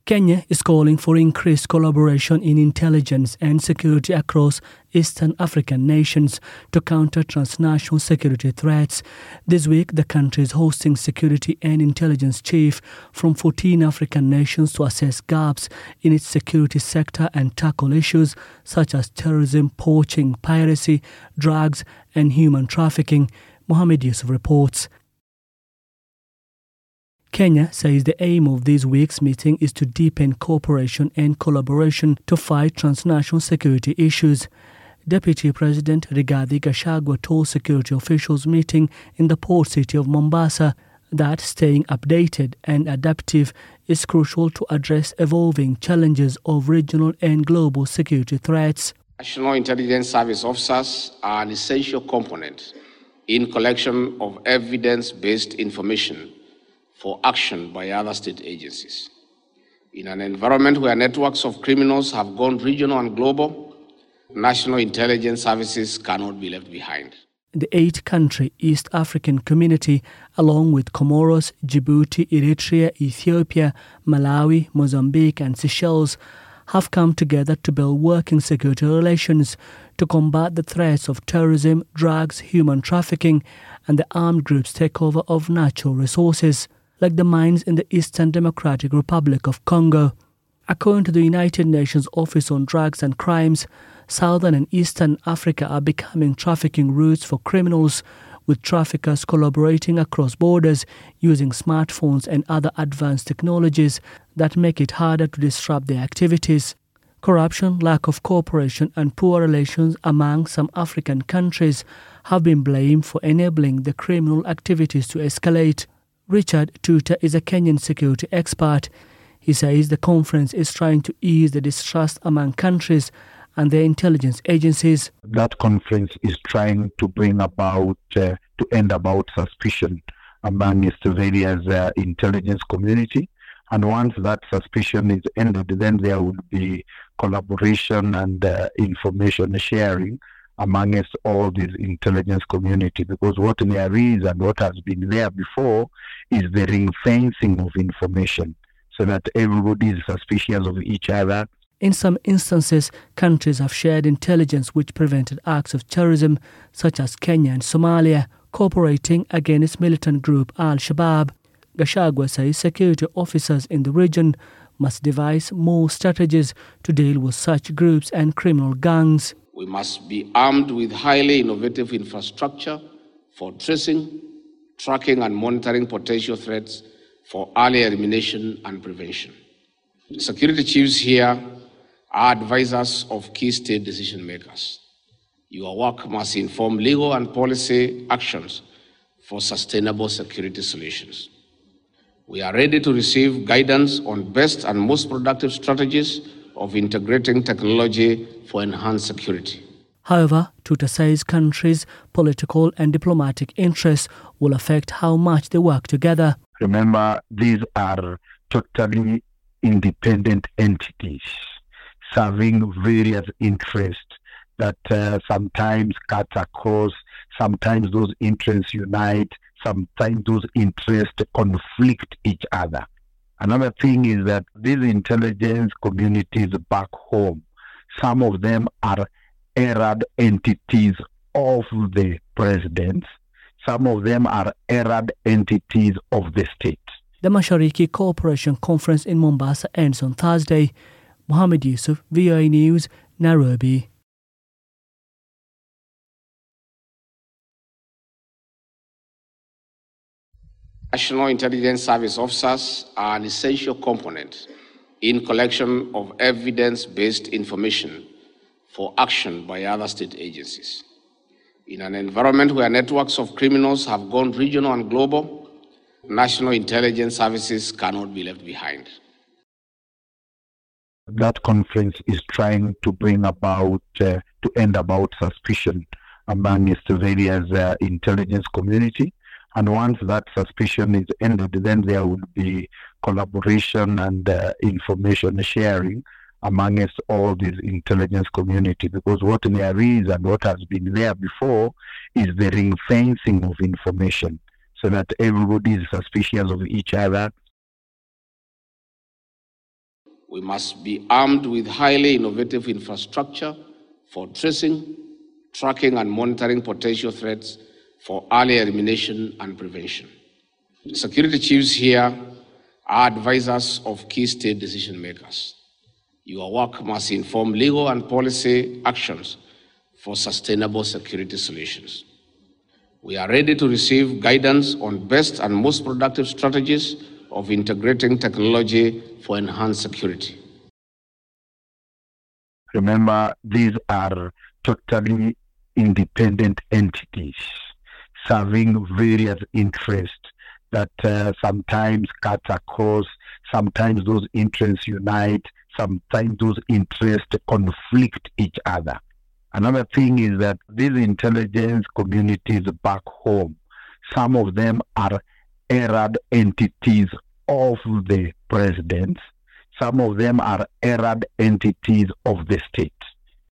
Kenya is calling for increased collaboration in intelligence and security across Eastern African nations to counter transnational security threats. This week, the country is hosting security and intelligence chiefs from 14 African nations to assess gaps in its security sector and tackle issues such as terrorism, poaching, piracy, drugs, and human trafficking. Mohammed Yusuf reports. Kenya says the aim of this week's meeting is to deepen cooperation and collaboration to fight transnational security issues. Deputy President Rigathi Gachagua told security officials meeting in the port city of Mombasa that staying updated and adaptive is crucial to address evolving challenges of regional and global security threats. National Intelligence Service officers are an essential component in collection of evidence-based information for action by other state agencies. In an environment where networks of criminals have gone regional and global, national intelligence services cannot be left behind. The 8-country East African community, along with Comoros, Djibouti, Eritrea, Ethiopia, Malawi, Mozambique, and Seychelles, have come together to build working security relations to combat the threats of terrorism, drugs, human trafficking, and the armed groups' takeover of natural resources, like the mines in the Eastern Democratic Republic of Congo. According to the United Nations Office on Drugs and Crimes, Southern and Eastern Africa are becoming trafficking routes for criminals, with traffickers collaborating across borders using smartphones and other advanced technologies that make it harder to disrupt their activities. Corruption, lack of cooperation, and poor relations among some African countries have been blamed for enabling the criminal activities to escalate. Richard Tuta is a Kenyan security expert. He says the conference is trying to ease the distrust among countries and their intelligence agencies. That conference is trying to bring about, to end about suspicion among its various intelligence community. And once that suspicion is ended, then there will be collaboration and information sharing amongst all these intelligence community, because what there is and what has been there before is the ring fencing of information so that everybody is suspicious of each other. In some instances, countries have shared intelligence which prevented acts of terrorism, such as Kenya and Somalia, cooperating against militant group Al-Shabaab. Gachagua says security officers in the region must devise more strategies to deal with such groups and criminal gangs. We must be armed with highly innovative infrastructure for tracing, tracking, and monitoring potential threats for early elimination and prevention. Security chiefs here are advisors of key state decision makers. Your work must inform legal and policy actions for sustainable security solutions. We are ready to receive guidance on best and most productive strategies of integrating technology for enhanced security. However, Tuta says countries' political and diplomatic interests will affect how much they work together. Remember, these are totally independent entities serving various interests that sometimes cut across, sometimes those interests unite, sometimes those interests conflict each other. Another thing is that these intelligence communities back home, some of them are errand entities of the president, some of them are errand entities of the state. The Mashariki Cooperation Conference in Mombasa ends on Thursday. Mohammed Yusuf, VOA News, Nairobi. National Intelligence Service officers are an essential component in collection of evidence-based information for action by other state agencies. In an environment where networks of criminals have gone regional and global, national intelligence services cannot be left behind. That conference is trying to bring about, to end about suspicion among its various intelligence community. And once that suspicion is ended, then there will be collaboration and information sharing amongst all these intelligence community, because what there is and what has been there before is the ring fencing of information so that everybody is suspicious of each other. We must be armed with highly innovative infrastructure for tracing, tracking, and monitoring potential threats for early elimination and prevention. Security chiefs here are advisors of key state decision makers. Your work must inform legal and policy actions for sustainable security solutions. We are ready to receive guidance on best and most productive strategies of integrating technology for enhanced security. Remember, these are totally independent entities serving various interests that sometimes cut across, sometimes those interests unite, sometimes those interests conflict each other. Another thing is that these intelligence communities back home, some of them are errand entities of the presidents, some of them are errand entities of the state.